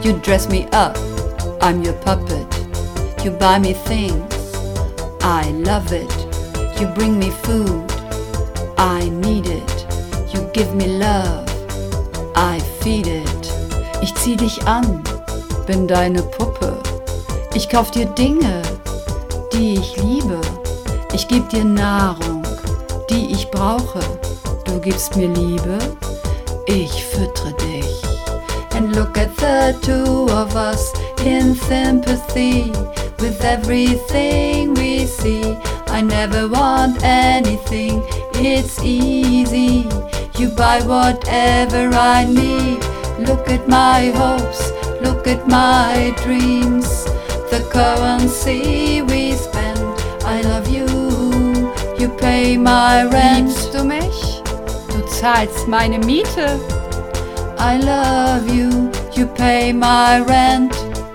You dress me up, I'm your puppet. You buy me things, I love it. You bring me food, I need it. You give me love, I feed it. Ich zieh dich an, bin deine Puppe. Ich kauf dir Dinge, die ich liebe. Ich geb dir Nahrung, die ich brauche. Du gibst mir Liebe, ich füttere dich. And look at the two of us in sympathy with everything we see. I never want anything, it's easy. You buy whatever I need. Look at my hopes, look at my dreams. The currency we spend. I love you, you pay my rent. Liebst du mich? Du zahlst meine Miete. I love you, you pay my rent.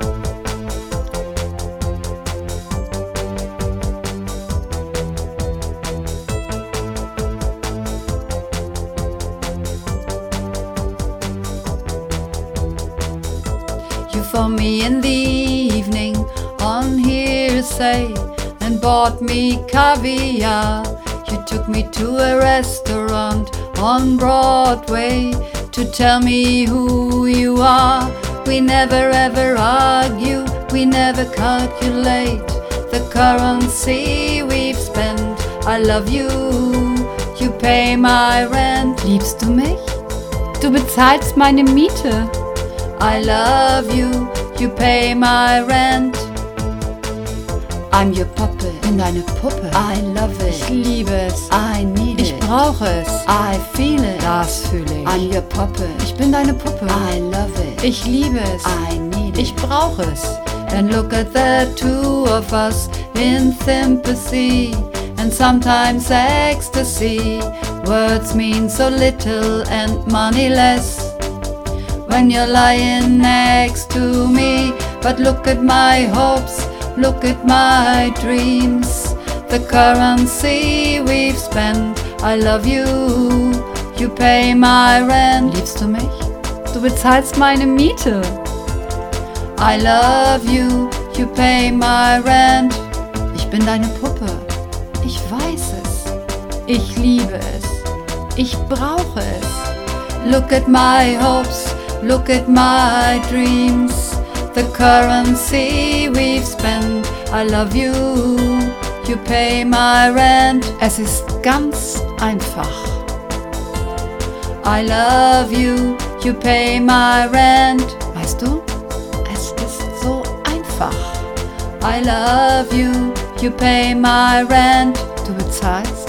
You phoned me in the evening on hearsay and bought me caviar. You took me to a restaurant on Broadway to tell me who you are. We never ever argue, we never calculate the currency we've spent. I love you, you pay my rent. Liebst du mich? Du bezahlst meine Miete. I love you, you pay my rent. I'm your puppet. Bin deine Puppe. I love it. Ich liebe es. I need Ich it. brauche es. I feel it. Das fühle ich. I'm your puppet. Ich bin deine Puppe. I love it. Ich liebe es. I need it. Ich brauche es. And look at the two of us in sympathy and sometimes ecstasy. Words mean so little and money less when you're lying next to me. But look at my hopes, look at my dreams. The currency we've spent. I love you, you pay my rent. Liebst du mich? Du bezahlst meine Miete. I love you, you pay my rent. Ich bin deine Puppe, ich weiß es, ich liebe es, ich brauche es. Look at my hopes, look at my dreams. The currency we've spent. I love you, you pay my rent. Es ist ganz einfach. I love you, you pay my rent. Weißt du? Es ist so einfach. I love you, you pay my rent. Du bezahlst